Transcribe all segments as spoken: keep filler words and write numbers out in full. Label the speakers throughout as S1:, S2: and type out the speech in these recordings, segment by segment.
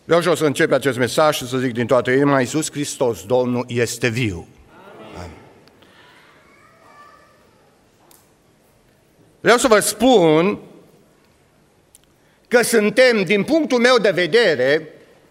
S1: Vreau și o să încep acest mesaj și să zic din toată inima, Iisus Hristos, Domnul, este viu. Amin. Vreau să vă spun că suntem, din punctul meu de vedere,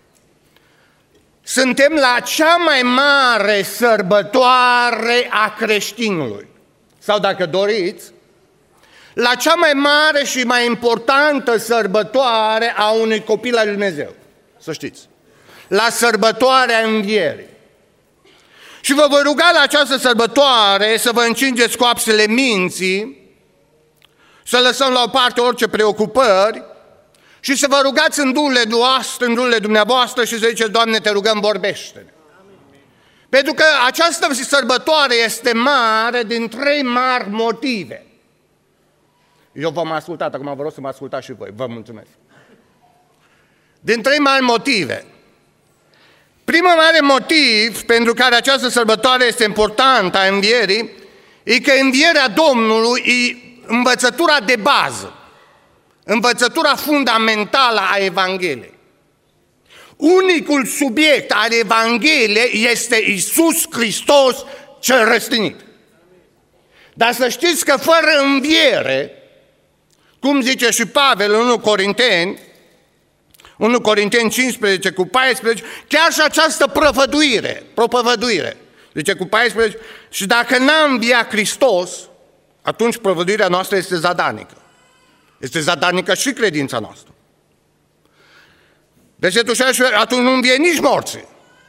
S1: suntem la cea mai mare sărbătoare a creștinului. Sau dacă doriți, la cea mai mare și mai importantă sărbătoare a unui copil al lui Dumnezeu. Să știți. La sărbătoarea învierii. Și vă voi ruga la această sărbătoare să vă încingeți coapsele minții, să lăsăm la o parte orice preocupări și să vă rugați în duhurile voastre, în duhurile dumneavoastră și să ziceți, Doamne, te rugăm, vorbește-ne. Pentru că această sărbătoare este mare din trei mari motive. Eu v-am ascultat, acum vă rog să mă ascultați și voi. Vă mulțumesc. Din trei mari motive. Primul mare motiv pentru care această sărbătoare este importantă a învierii e că învierea Domnului e învățătura de bază, învățătura fundamentală a Evangheliei. Unicul subiect al Evangheliei este Iisus Hristos cel răstignit. Dar să știți că fără înviere, cum zice și Pavel în unu Corinteni, unu Corinteni cincisprezece cu paisprezece, chiar și această prăvăduire, propovăduire, zice cu paisprezece, și dacă n-a înviat Hristos, atunci prăvăduirea noastră este zadanică. Este zadanică și credința noastră. Versetul șaisprezece, atunci nu învie nici morții.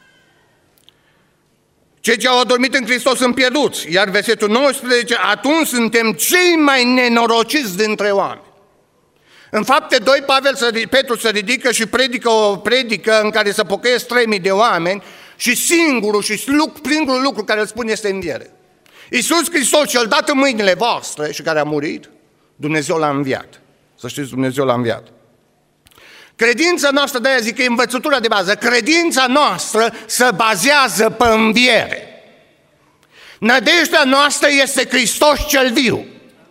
S1: Cei ce au adormit în Hristos sunt pierduți. Iar versetul nouăsprezece, atunci suntem cei mai nenorociți dintre oameni. În Fapte doi, Pavel, Petru se ridică și predică o predică în care se pocăiesc trei mii de oameni și singurul și singurul lucru care îl spun este înviere. Iisus Hristos, cel dat în mâinile voastre și care a murit, Dumnezeu l-a înviat. Să știți, Dumnezeu l-a înviat. Credința noastră, de-aia zic că e învățătura de bază, credința noastră se bazează pe înviere. Nădejdea noastră este Hristos cel viu.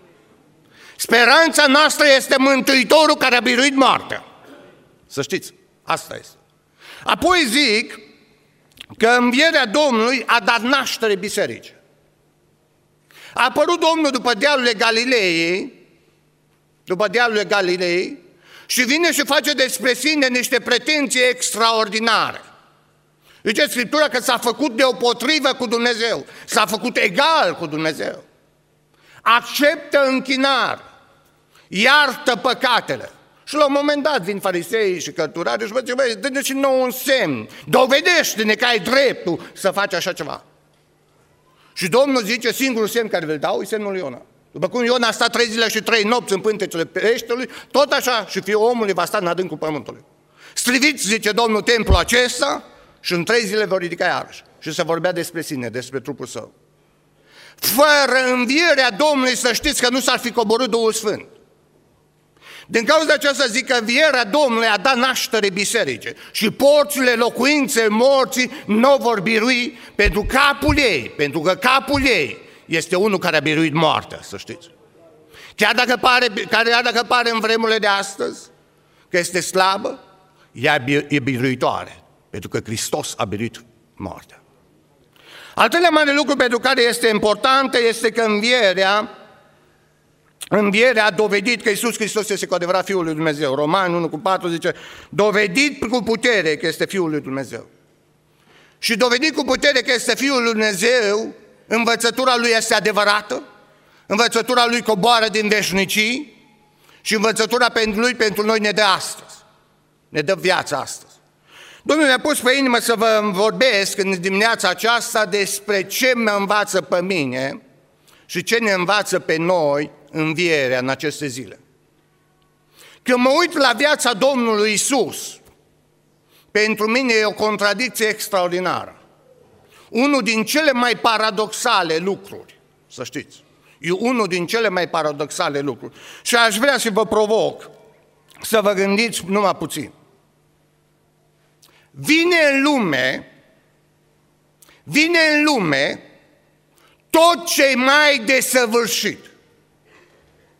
S1: Speranța noastră este Mântuitorul care a biruit moartea. Să știți, asta este. Apoi zic că învierea Domnului a dat naștere bisericii. A apărut Domnul după dealurile Galilei, după dealurile Galilei, și vine și face despre sine niște pretenții extraordinare. Zice Scriptura că s-a făcut deopotrivă cu Dumnezeu, s-a făcut egal cu Dumnezeu. Acceptă închinare, iartă păcatele. Și la un moment dat vin fariseii și cărturarii și vă zice, băi, dă-ne și nouă un semn, dovedește-ne că ai dreptul să faci așa ceva. Și Domnul zice, singurul semn care vi-l dau e semnul lui Iona. După cum Iona a stat trei zile și trei nopți în pântecele peștelui, tot așa și Fiul omului va sta în adâncul pământului. Striviți, zice Domnul, templul acesta și în trei zile vor ridica iarăși. Și se vorbea despre sine, despre trupul său. Fără învierea Domnului, să știți că nu s-ar fi coborât Duhul Sfânt. Din cauza aceasta zic că învierea Domnului a dat naștere bisericii și porțile locuinței morții nu vor birui pentru capul ei, pentru că capul ei este unul care a biruit moartea, să știți. Chiar dacă pare, chiar dacă pare în vremurile de astăzi că este slabă, ea e biruitoare, pentru că Hristos a biruit moartea. Al treilea mare lucru pentru care este importantă este că învierea, învierea a dovedit că Iisus Hristos este cu adevărat Fiul lui Dumnezeu. Romani unu cu patru zice, dovedit cu putere că este Fiul lui Dumnezeu. Și dovedit cu putere că este Fiul lui Dumnezeu, învățătura lui este adevărată, învățătura lui coboară din veșnicii și învățătura pentru lui, pentru noi ne dă astăzi. Ne dă viața astăzi. Domnul mi-a pus pe inimă să vă vorbesc în dimineața aceasta despre ce mă învață pe mine și ce ne învață pe noi învierea în aceste zile. Când mă uit la viața Domnului Iisus, pentru mine e o contradicție extraordinară. Unul din cele mai paradoxale lucruri, să știți, e unul din cele mai paradoxale lucruri. Și aș vrea să vă provoc să vă gândiți numai puțin. Vine în lume, vine în lume tot ce e mai desăvârșit.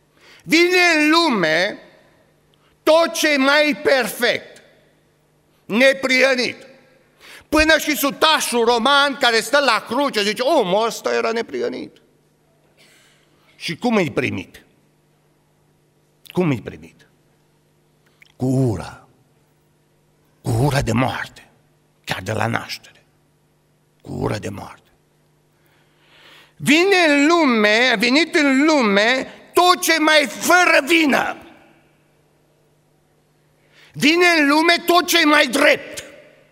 S1: Vine în lume tot ce e mai perfect. neprihănit. Până și sutașul roman care stă la cruce zice, omul ăsta era neprihănit. Și cum îi primit? Cum îi primit? Cu ură. Cu ură de moarte. Chiar de la naștere. Cu ură de moarte. Vine în lume, a venit în lume tot ce mai fără vină. Vine în lume tot ce mai drept.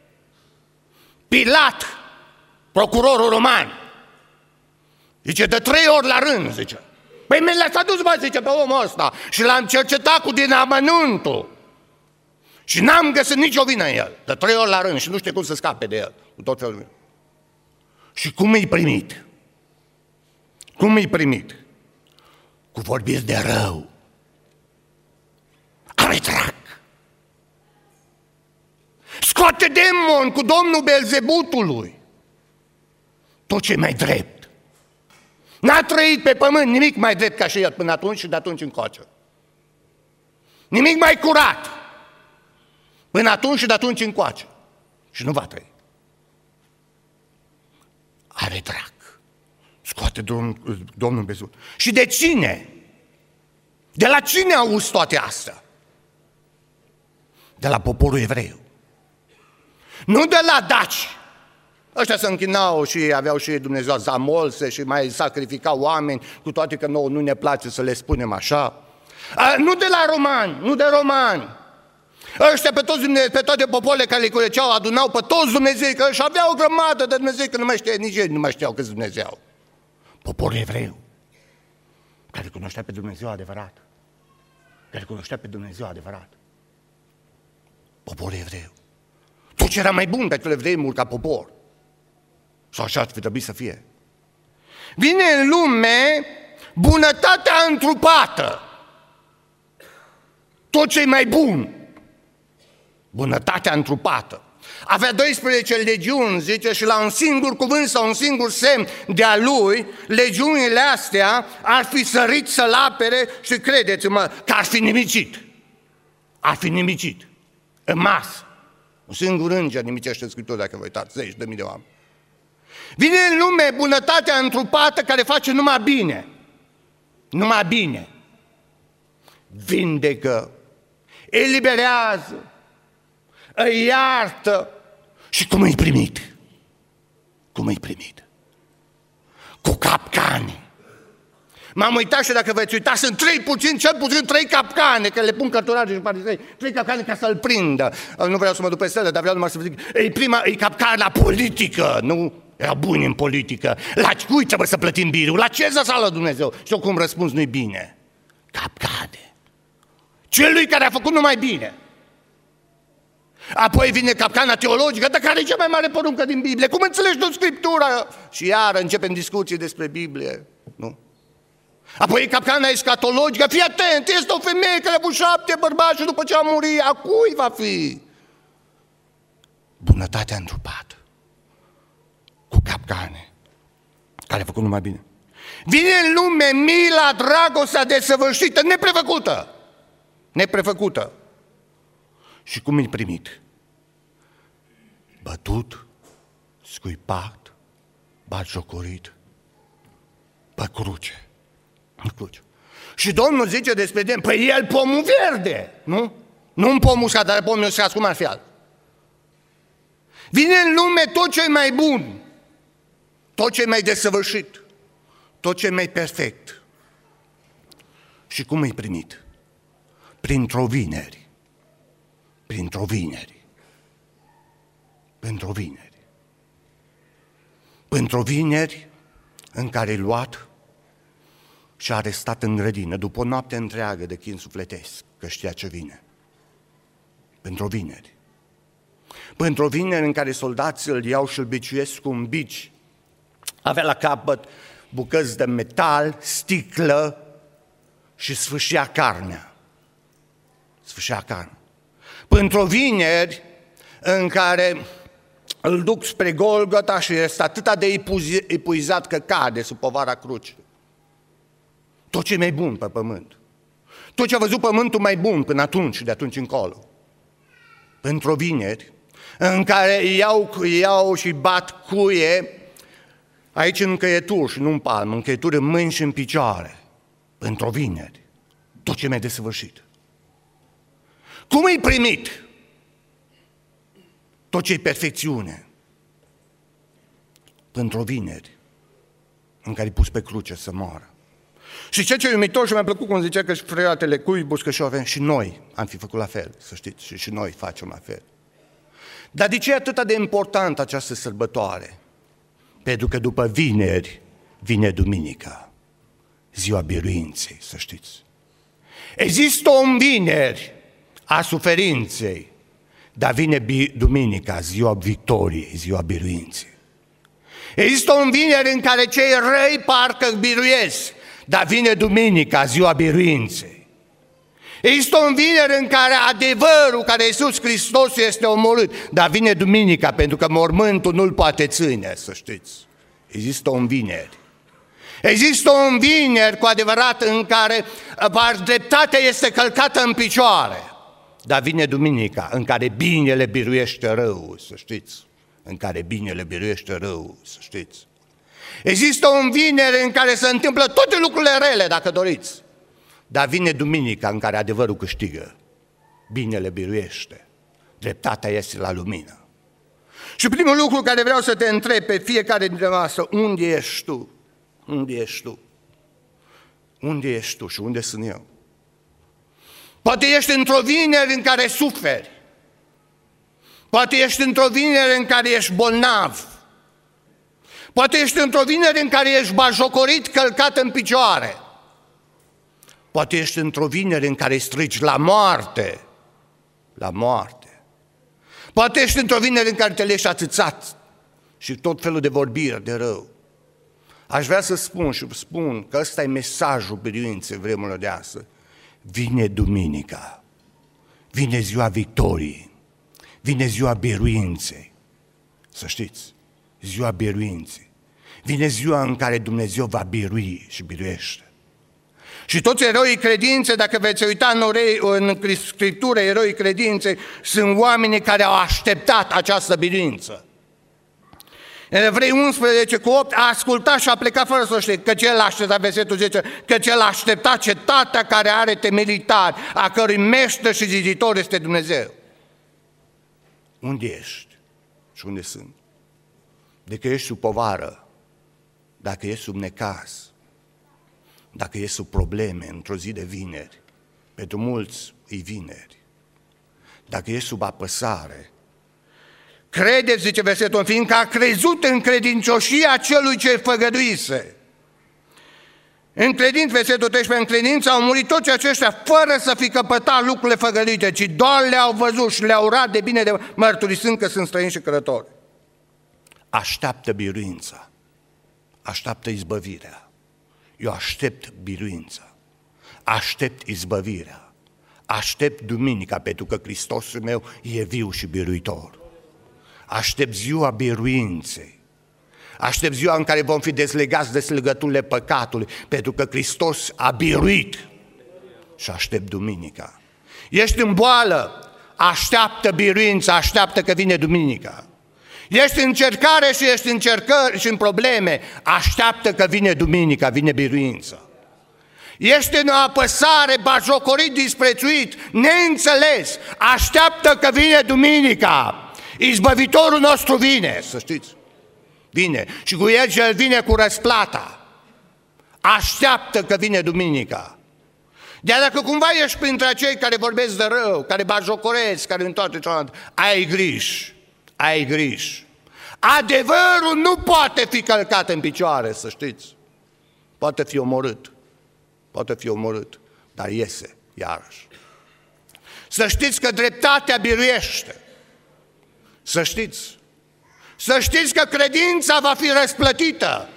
S1: Pilat, procurorul roman, zice, de trei ori la rând, zice. Păi mi l-ați adus, bă, zice, pe omul ăsta și l-am cercetat cu din amănuntul. Și n-am găsit nicio vină în el, de trei ori la rând și nu știe cum să scape de el, cu tot felul. Și cum îi primit? Cum îi primit? Cu vorbiri de rău. Are drac. Scoate demon cu domnul Belzebutului. Tot ce mai drept. N-a trăit pe pământ nimic mai drept ca și el până atunci și de atunci încoace. Nimic mai curat. Până atunci și de atunci încoace. Și nu va trăi. Are drac. Scoate domnul, domnul Belzebut. Și de cine? De la cine auzi toate astea? De la poporul evreu. Nu de la daci. Ăștia se închinau și aveau și Dumnezeu zamolse și mai sacrificau oameni, cu toate că nouă nu ne place să le spunem așa. A, nu de la romani, nu de romani. Ăștia pe, toți Dumnezeu, pe toate popoarele care le curăceau, adunau pe toți Dumnezei, că își aveau o grămadă de Dumnezeu, că nu mai știa, nici ei nu mai știau câți Dumnezeu. Poporul evreu, care cunoștea pe Dumnezeu adevărat. Care cunoștea pe Dumnezeu adevărat. Poporul evreu. Tot ce era mai bun pentru evrei ca popor. Sau așa ar fi trebuit să fie. Vine în lume bunătatea întrupată. Tot ce e mai bun. Bunătatea întrupată. Avea doisprezece legiuni, zice, și la un singur cuvânt sau un singur semn de-a lui, legiunile astea ar fi sărit să-l apere și credeți-mă că ar fi nimicit. Ar fi nimicit. În masă. Un singur înger nimicește în Scriptură, dacă vă uitați, zeci de mii de oameni. Vine în lume bunătatea întrupată care face numai bine. Numai bine. Vindecă, eliberează, îi iartă. Și cum îi primit? Cum îi primit? Cu capcane. M-am uitat și dacă veți uita, sunt trei puțin, cel puțin trei capcane, că le pun cărturari și farisei, trei capcane ca să-l prindă. Nu vreau să mă duc pe stele, dar vreau numai să vă zic, e prima, e capcana politică, nu? Era bun în politică. La cui trebuie să plătim birul? La ce să sală Dumnezeu? Și eu cum răspuns nu-i bine. Capcane. Celui care a făcut numai bine. Apoi vine capcana teologică, dar care e cea mai mare poruncă din Biblie? Cum înțelegi tu Scriptura? Și iar începem discuții despre Biblie. Nu? Apoi capcana escatologică, fii atent, este o femeie care a avut șapte bărbați și după ce a murit, a cui va fi? Bunătatea întrupată. Cu capcane, care a făcut numai bine. Vine în lume mila, dragostea desăvârșită, neprefăcută. Neprefăcută. Și cum îi primit? Bătut, scuipat, batjocorit, pe cruce. În cruce. Și Domnul zice despre dem, păi el pomul verde, nu? Nu un pom uscat, dar pomul uscat, cum ar fi alt? Vine în lume tot ce e mai bun, tot ce e mai desăvârșit, tot ce e mai perfect. Și cum îi primit? Printr-o vineri. Printr-o vineri. Printr-o vineri. Printr-o vineri în care e luat și a arestat în grădină, după o noapte întreagă de chin sufletesc, că știa ce vine. Pentru vineri. Pentru vineri în care soldații îl iau și îl biciuiesc cu un bici. Avea la capăt bucăți de metal, sticlă și sfâșia carnea. Sfâșia carnea. Pentru vineri în care îl duc spre Golgota și este atât de epuizat că cade sub povara crucii. Tot ce e mai bun pe pământ. Tot ce a văzut pământul mai bun până atunci și de atunci încolo. Pentru vineri, în care iau, iau și bat cuie aici în încăieturi și nu în palmă, încăieturi în mâini și în picioare, într-o vineri, tot ce mi-a desăvârșit. Cum e primit tot ce e perfecțiune? Într-o vineri în care e pus pe cruce să moară. Și ceea ce e uimitor și mi-a plăcut cum zicea că și fratele Cuibus, că și avem, și noi am fi făcut la fel, să știți, și, și noi facem la fel. Dar de ce e atât de importantă această sărbătoare? Pentru că după vineri vine duminica, ziua biruinței, să știți. Există o vineri a suferinței, dar vine duminica, ziua victoriei, ziua biruinței. Există o vineri în care cei răi parcă biruiesc, dar vine duminica, ziua biruinței. Există o vineri în care adevărul, care Iisus Hristos este omorât, dar vine duminica, pentru că mormântul nu-l poate ține, să știți. Există o vineri. Există o vineri cu adevărat în care dreptatea este călcată în picioare, dar vine duminica în care binele biruiește răul, să știți. În care binele biruiește răul, să știți. Există o vineri în care se întâmplă toate lucrurile rele, dacă doriți, dar vine duminica în care adevărul câștigă, binele biruiește, dreptatea este la lumină. Și primul lucru care vreau să te întreb pe fiecare dintre voastre, unde ești tu? Unde ești tu? Unde ești tu și unde sunt eu? Poate ești într-o vineri în care suferi. Poate ești într-o vineri în care ești bolnav. Poate ești într-o vineri în care ești bajocorit, călcat în picioare. Poate ești într-o vineri în care strigi la moarte. La moarte. Poate ești într-o vineri în care te leși atâțat și tot felul de vorbiri de rău. Aș vrea să spun și spun că ăsta e mesajul biruinței vremurilor de astăzi. Vine duminica, vine ziua victoriei, vine ziua biruinței, să știți, ziua biruinței. Vine ziua în care Dumnezeu va birui și biruiește. Și toți eroii credinței, dacă veți uita în, orei, în Scriptură, eroii credinței, sunt oamenii care au așteptat această biruință. În Evrei unsprezece cu opt a ascultat și a plecat fără să știe, că cel aștepta, versetul zece, că cel aștepta cetatea care are temelii tari, a cărui meșter și ziditor este Dumnezeu. Unde ești și unde sunt? Dacă ești sub povară, dacă ești sub necaz, dacă ești sub probleme într-o zi de vineri, pentru mulți e vineri, dacă ești sub apăsare, credeți, zice versetul, fiindcă a crezut în credincioșia celui ce făgăduise. În credință, versetul treisprezece, în credință au murit toți aceștia fără să fi căpătat lucrurile făgăduite, ci doar le-au văzut și le-au urat de bine, de mărturisând că sunt străini și călători. Așteaptă biruința, așteaptă izbăvirea. Eu aștept biruința, aștept izbăvirea, aștept duminica, pentru că Hristosul meu e viu și biruitor. Aștept ziua biruinței, aștept ziua în care vom fi dezlegați de legăturile păcatului, pentru că Hristos a biruit, și aștept duminica. Ești în boală, așteaptă biruința, așteaptă că vine duminica. Ești în încercare și ești în încercări și în probleme, așteaptă că vine duminica, vine biruința. Ești în o apăsare, bajocorit, disprețuit, neînțeles, așteaptă că vine duminica. Izbăvitorul nostru vine, să știți, vine și cu el și el vine cu răsplata. Așteaptă că vine duminica. Dar dacă cumva ești printre acei care vorbesc de rău, care bajocoresc, care întoarce cealaltă, ai griji, ai griji. Adevărul nu poate fi călcat în picioare, să știți. Poate fi omorât, poate fi omorât, dar iese iarăși. Să știți că dreptatea biruiește. Să știți, să știți că credința va fi răsplătită.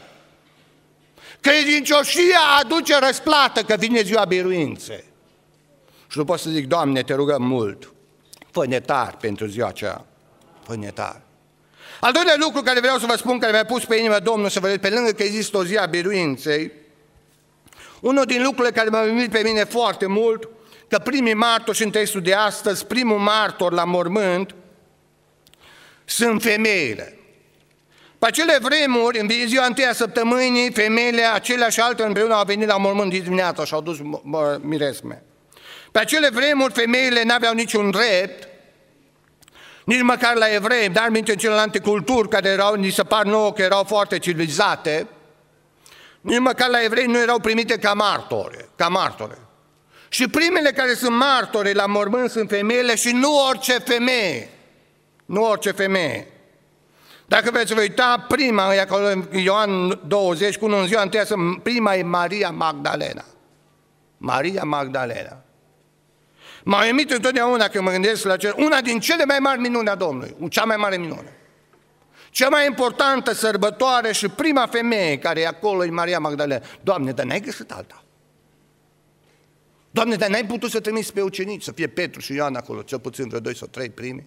S1: Credincioșia aduce răsplată, că vine ziua biruinței. Și nu pot să zic, Doamne, te rugăm mult, fă-ne tari pentru ziua aceea, fă-ne tari. Al doilea lucru care vreau să vă spun, care mi-a pus pe inimă Domnul, să vedeți, pe lângă că există o zi a biruinței, unul din lucrurile care m-a uimit pe mine foarte mult, că primii martori și în textul de astăzi, primul martor la mormânt, sunt femeile. Pe acele vremuri, în ziua întâia săptămânii, femeile acelea și alte împreună au venit la mormânt dimineața și au dus miresme. Pe acele vremuri, femeile n-aveau niciun drept, nici măcar la evrei, dar în celelalte culturi care erau, ni se par nouă că erau foarte civilizate, nici măcar la evrei nu erau primite ca martore, ca martore. Și primele care sunt martore la mormânt sunt femeile și nu orice femeie. Nu orice femeie. Dacă veți uita, prima, e acolo în Ioan douăzeci, cu în ziua întâia, prima e Maria Magdalena. Maria Magdalena. M-a uimit întotdeauna când mă gândesc la cel, una din cele mai mari minuni a Domnului, cea mai mare minune. Cea mai importantă sărbătoare și prima femeie care e acolo e Maria Magdalena. Doamne, dar n-ai găsit alta? Doamne, dar n-ai putut să trimiți pe ucenici, să fie Petru și Ioan acolo, cel puțin vreo doi sau trei primi?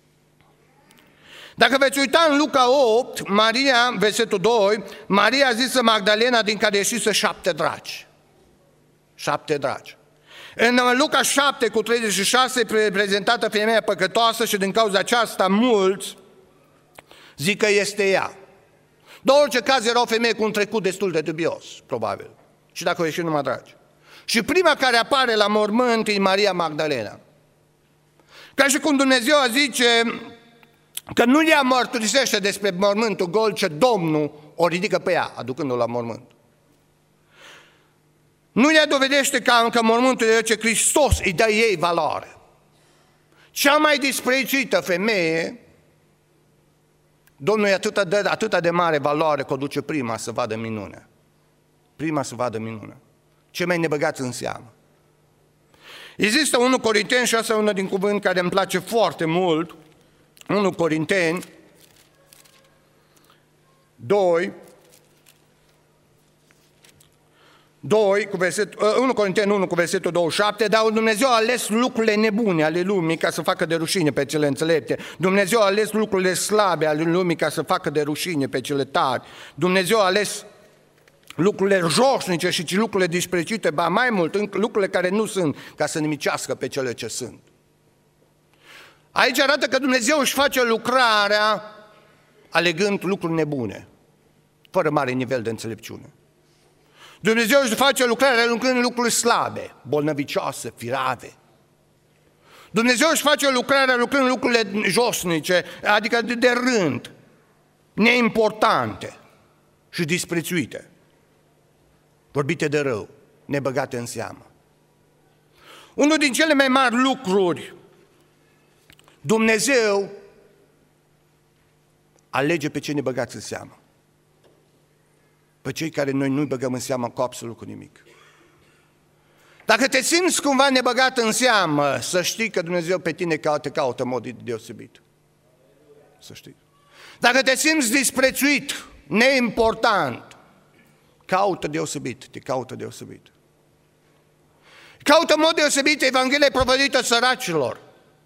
S1: Dacă veți uita în Luca opt, Maria, versetul doi, Maria a zis Magdalena din care ieșise șapte dragi. Șapte dragi. În Luca șapte cu treizeci și șase e prezentată femeia păcătoasă și din cauza aceasta mulți zic că este ea. Dar în orice caz era o femeie cu un trecut destul de dubios, probabil. Și dacă o ieși numai dragi. Și prima care apare la mormânt e Maria Magdalena. Ca și cum Dumnezeu zice că nu ea mărturisește despre mormântul gol, ce Domnul o ridică pe ea, aducându-o la mormânt. Nu ea dovedește că, că mormântul de ce Hristos îi dă ei valoare. Cea mai disprețuită femeie, Domnul îi atâta de, atâta de mare valoare că o duce prima să vadă minunea. Prima să vadă minunea. Ce mai nebăgați în seamă. Există unu Corinteni, și asta e unul din cuvânt care îmi place foarte mult, unu Corinteni doi, doi cu versetul, unu Corinteni unu cu versetul douăzeci și șapte, dar Dumnezeu a ales lucrurile nebune ale lumii ca să facă de rușine pe cele înțelepte. Dumnezeu a ales lucrurile slabe ale lumii ca să facă de rușine pe cele tari. Dumnezeu a ales lucrurile josnice și lucrurile disprețuite, ba mai mult, lucrurile care nu sunt, ca să nimicească pe cele ce sunt. Aici arată că Dumnezeu își face lucrarea alegând lucruri nebune, fără mare nivel de înțelepciune. Dumnezeu își face lucrarea alegând lucruri slabe, bolnăvicioase, firave. Dumnezeu își face lucrarea lucrând lucrurile josnice, adică de, de rând, neimportante și disprețuite, vorbite de rău, nebăgate în seamă. Unul din cele mai mari lucruri, Dumnezeu alege pe cine băgați în seamă. Pe cei care noi nu-i băgăm în seamă cu absolut cu nimic. Dacă te simți cumva nebăgat în seamă, să știi că Dumnezeu pe tine te caută în mod deosebit. Să știi. Dacă te simți disprețuit, neimportant, caută deosebit, te caută deosebit. Caută în mod deosebit Evanghelia propovăduită săracilor.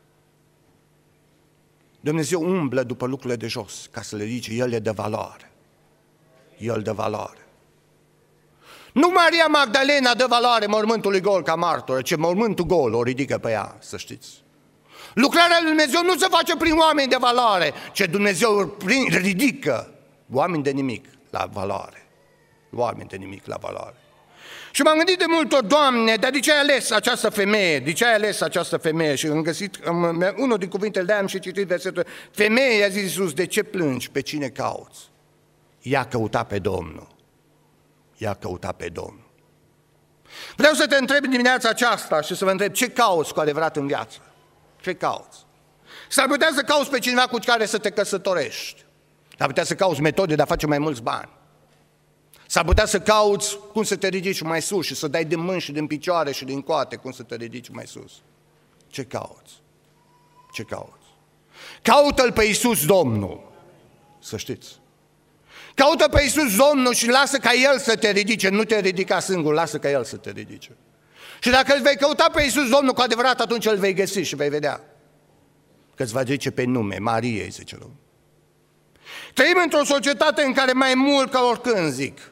S1: Dumnezeu umblă după lucrurile de jos, ca să le zice, El e de valoare. El dă valoare. Nu Maria Magdalena dă valoare mormântului gol ca martoră, ci mormântul gol o ridică pe ea, să știți. Lucrarea lui Dumnezeu nu se face prin oameni de valoare, ci Dumnezeu ridică oameni de nimic la valoare. Oameni de nimic la valoare. Și m-am gândit de multe ori, Doamne, dar de ce ai ales această femeie? De ce ai ales această femeie? Și am găsit, unul din cuvintele de-aia am și citit versetul, femeie, i-a zis Iisus, de ce plângi? Pe cine cauți? Ea căuta pe Domnul. Ea căuta pe Domnul. Vreau să te întreb dimineața aceasta și să vă întreb, ce cauți cu adevărat în viață? Ce cauți? S-ar putea să cauți pe cineva cu care să te căsătorești. S-ar putea să cauți metode de a face mai mulți bani. S-ar putea să cauți cum să te ridici mai sus și să dai din mâini și din picioare și din coate cum să te ridici mai sus. Ce cauți? Ce cauți? Caută-L pe Iisus Domnul, să știți. Caută pe Iisus Domnul și lasă ca El să te ridice, nu te ridica singur, lasă ca El să te ridice. Și dacă îl vei căuta pe Iisus Domnul cu adevărat, atunci îl vei găsi și vei vedea că îți va zice pe nume, Marie, zice Domnul. Trăim într-o societate în care mai mult ca oricând zic,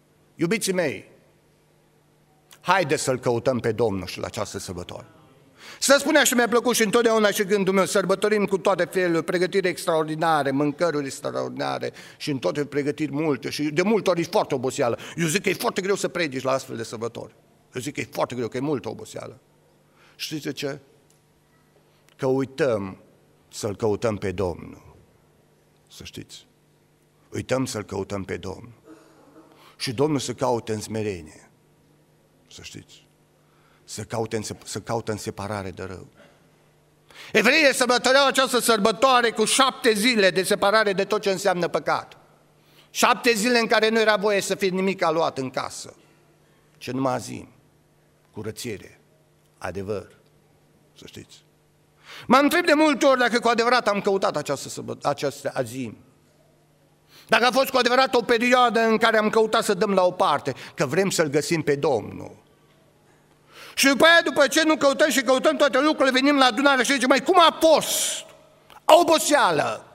S1: iubiții mei, haideți să-L căutăm pe Domnul și la această sărbătoare. Să spunea și mi-a plăcut și întotdeauna și gândul meu, sărbătorim cu toate felurile, pregătiri extraordinare, mâncăruri extraordinare și în toate pregătiri multe și de multe ori e foarte oboseală. Eu zic că e foarte greu să predici la astfel de sărbători. Eu zic că e foarte greu, că e multă oboseală. Știți de ce? Că uităm să-L căutăm pe Domnul. Să știți. Uităm să-L căutăm pe Domnul. Și Domnul să caute în smerenie. Să știți. Să caute în, să caute în separare de rău. Evreii sărbătoreau această sărbătoare cu șapte zile de separare de tot ce înseamnă păcat. Șapte zile în care nu era voie să fie nimic aluat în casă. Ce numai azim, curățire, adevăr. Să știți. Mă întreb de multe ori dacă cu adevărat am căutat această, această azim. Dacă a fost cu adevărat o perioadă în care am căutat să dăm la o parte, că vrem să-L găsim pe Domnul. Și după aia, după ce nu căutăm și căutăm toate lucrurile, venim la adunare și zicem, mai cum a fost? Oboseală.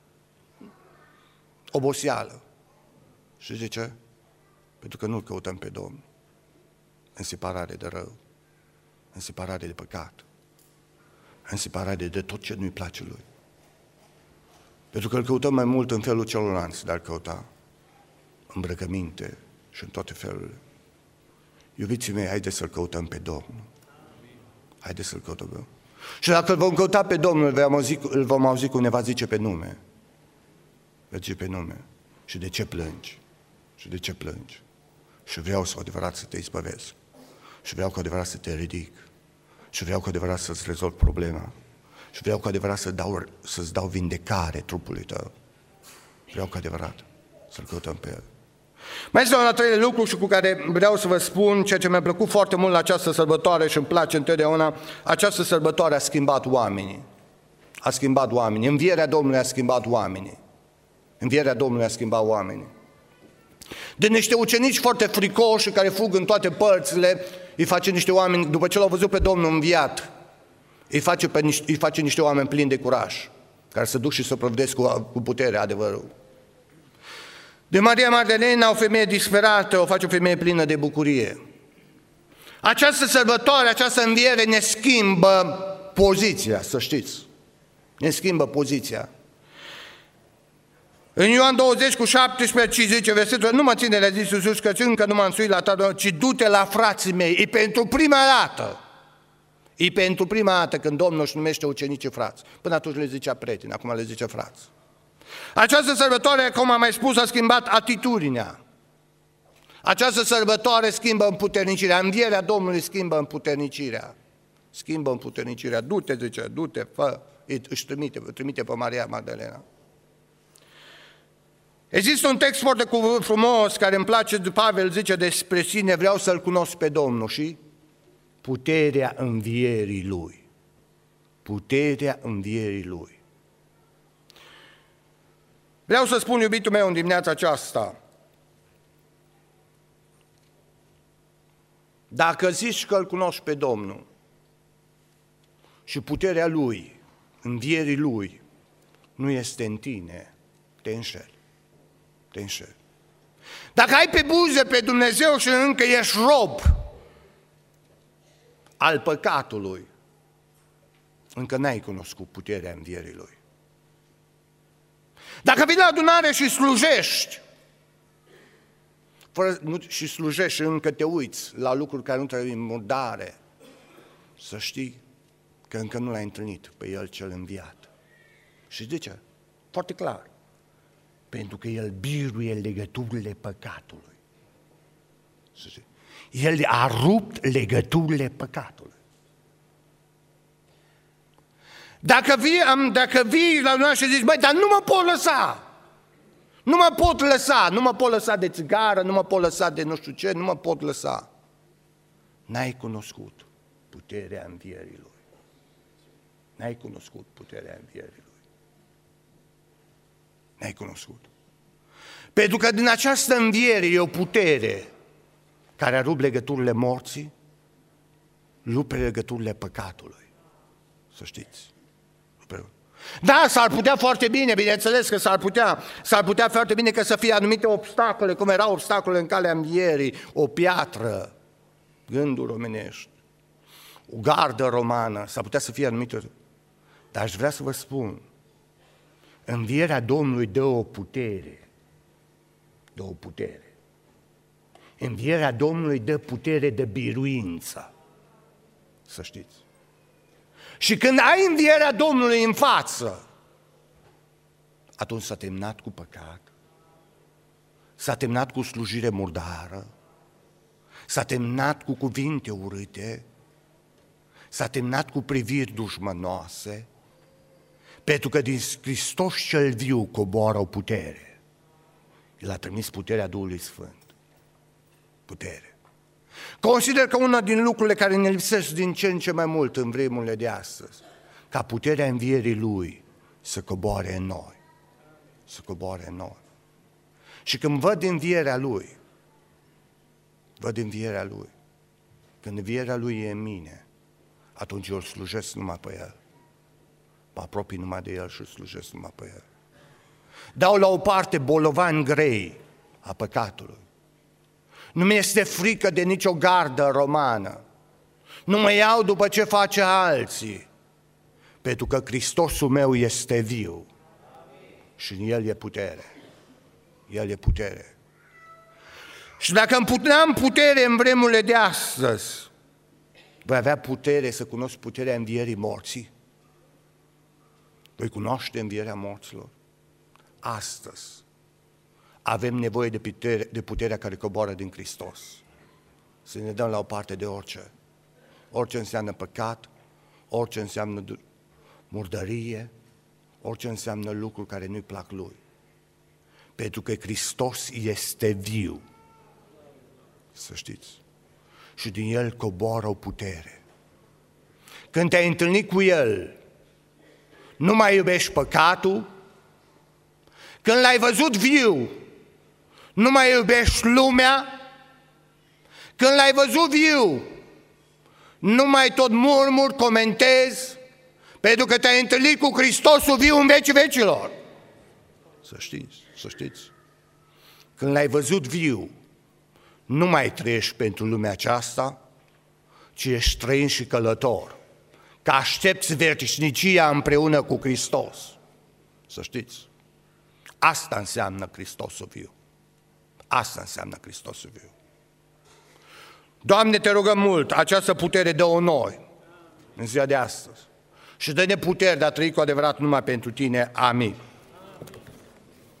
S1: Oboseală. Și zice, pentru că nu-L căutăm pe Domnul. În separare de rău, în separare de păcat, în separare de tot ce nu-i place Lui. Pentru că Îl căutăm mai mult în felul celorlalți, dar căuta îmbrăcăminte și în toate felurile. Iubiții mei, haideți să-L căutăm pe Domnul. Haideți să-L căutăm pe Domnul. Și dacă îl vom căuta pe Domnul, îl vom auzi, îl vom auzi cum ne va zice pe nume. Va zice pe nume. Și de ce plângi? Și de ce plângi? Și vreau să adevărat să te izbăvesc. Și vreau cu adevărat să te ridic. Și vreau cu adevărat să-ți rezolv problema. Și vreau cu adevărat să dau, să-ți dau vindecare trupului tău. Vreau cu adevărat să-L căutăm pe El. Mai este un al treilea lucru și cu care vreau să vă spun ceea ce mi-a plăcut foarte mult la această sărbătoare și îmi place întotdeauna. Această sărbătoare a schimbat oamenii. A schimbat oamenii. Învierea Domnului a schimbat oamenii. Învierea Domnului a schimbat oamenii. De niște ucenici foarte fricoși care fug în toate părțile, îi face niște oameni, după ce l-au văzut pe Domnul înviat, îi face, pe niște, îi face niște oameni plini de curaj, care se duc și să provedesc cu, cu putere adevărul. De Maria Magdalena, o femeie disperată, o face o femeie plină de bucurie. Această sărbătoare, această înviere ne schimbă poziția, să știți. Ne schimbă poziția. În Ioan douăzeci cu șaptesprezece zice versetul, nu mă ține, le-a zis Iisus, că încă nu m-am suit la tatăl, ci du-te la frații mei. E pentru prima dată. E pentru prima dată când Domnul își numește ucenicii frați. Până atunci le zicea prieteni, acum le zice frați. Această sărbătoare, cum am mai spus, a schimbat atitudinea. Această sărbătoare schimbă împuternicirea. Învierea Domnului schimbă împuternicirea. Schimbă împuternicirea. Du-te, zice, du-te, fă, își trimite, trimite pe Maria Magdalena. Există un text foarte frumos care îmi place, Pavel zice despre sine, vreau să-L cunosc pe Domnul și puterea învierii Lui. Puterea învierii Lui. Vreau să spun, iubitul meu, în dimineața aceasta, dacă zici că Îl cunoști pe Domnul și puterea Lui, învierii Lui, nu este în tine, te înșeli. Te înșeli. Dacă ai pe buze pe Dumnezeu și încă ești rob al păcatului, încă n-ai cunoscut puterea învierii Lui. Dacă vii la adunare și slujești, fără, nu, și slujești și încă te uiți la lucruri care nu trebuie murdare, să știi că încă nu L-ai întâlnit pe El cel înviat. Și de ce? Foarte clar. Pentru că El biruie legăturile păcatului. El a rupt legăturile păcatului. Dacă vii, dacă vii la noi și zici, băi, dar nu mă pot lăsa, nu mă pot lăsa, nu mă pot lăsa de țigară, nu mă pot lăsa de nu știu ce, nu mă pot lăsa. N-ai cunoscut puterea învierii Lui. N-ai cunoscut puterea învierii Lui. N-ai cunoscut. Pentru că din această înviere e o putere care a rupt legăturile morții, rupe legăturile păcatului. Să știți. Da, s-ar putea foarte bine, bineînțeles că s-ar putea, s-ar putea foarte bine că să fie anumite obstacole, cum erau obstacole în calea învierii, o piatră, gânduri omenești, o gardă romană, s-ar putea să fie anumită, dar aș vrea să vă spun, învierea Domnului dă o putere, dă o putere. Învierea Domnului dă putere de biruință, să știți. Și când ai învierea Domnului în față, atunci s-a terminat cu păcat, s-a terminat cu slujire murdară, s-a terminat cu cuvinte urâte, s-a terminat cu priviri dușmănoase, pentru că din Hristos cel viu coboară o putere. El a trimis puterea Duhului Sfânt. Putere. Consider că una din lucrurile care ne lipsesc din ce în ce mai mult în vremurile de astăzi, ca puterea învierii Lui să coboare în noi. Să coboare în noi. Și când văd învierea Lui, văd învierea Lui, când învierea Lui e în mine, atunci eu îl slujesc numai pe El. Mă apropii numai de El și îl slujesc numai pe El. Dau la o parte bolovani grei a păcatului. Nu mi este frică de nicio gardă romană. Nu mă iau după ce face alții. Pentru că Hristosul meu este viu. Și în El e putere. El e putere. Și dacă îmi puteam putere în vremurile de astăzi, voi avea putere să cunosc puterea învierii morții? Voi cunoaște învierea morților? Astăzi avem nevoie de putere, de puterea care coboară din Hristos. Să ne dăm la o parte de orice. Orice înseamnă păcat, orice înseamnă murdărie, orice înseamnă lucruri care nu-i plac Lui. Pentru că Hristos este viu. Să știți. Și din El coboară o putere. Când te-ai întâlnit cu El, nu mai iubești păcatul. Când L-ai văzut viu, nu mai iubești lumea. Când L-ai văzut viu, nu mai tot murmuri, comentezi, pentru că te-ai întâlnit cu Hristosul viu în vecii vecilor. Să știți, să știți. Când L-ai văzut viu, nu mai trăiești pentru lumea aceasta, ci ești străin și călător, că aștepți veșnicia împreună cu Hristos. Să știți. Asta înseamnă Hristosul viu. Asta înseamnă Hristosul viu. Doamne, te rugăm mult, această putere dă-o noi în ziua de astăzi. Și dă-ne putere de a trăi cu adevărat numai pentru Tine. Amin.